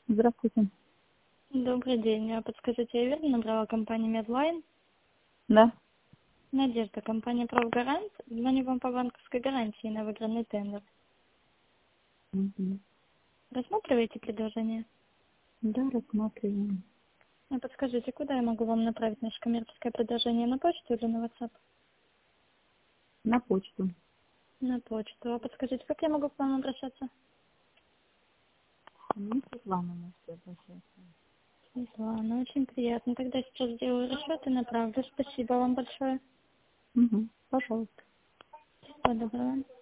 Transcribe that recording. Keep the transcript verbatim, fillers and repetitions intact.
Здравствуйте. Добрый день. А Подскажите, я верно набрала компанию Медлайн? Да. Надежда, компания «Правгарант». Звоню вам по банковской гарантии на выигранный тендер. Мгм. Рассматриваете предложение? Да, рассматриваем. А подскажите, куда я могу вам направить наше коммерческое предложение? На почту или на WhatsApp? На почту. На почту. А подскажите, как я могу к вам обращаться? Мне Светлана можете обращаться. Светлана, очень приятно. Тогда сейчас сделаю расчет и направлю. Спасибо вам большое. Угу. Пожалуйста. Всего доброго.